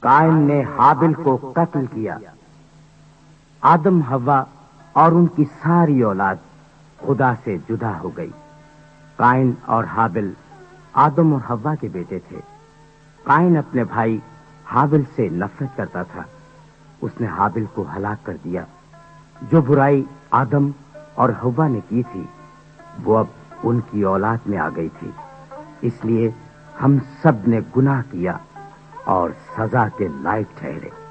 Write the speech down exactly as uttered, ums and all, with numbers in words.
कायन ने हाबिल को कत्ल किया। आदम हव्वा और उनकी सारी औलाद खुदा से जुदा हो गई। कायन और हाबिल आदम और हव्वा के बेटे थे। कायन अपने भाई हाबिल से नफरत करता था। उसने हाबिल को हलाक कर दिया। जो बुराई आदम और हव्वा ने की थी वो अब उनकी औलाद में आ गई थी। इसलिए हम सब ने गुनाह किया और सजा के लायक ठहरे।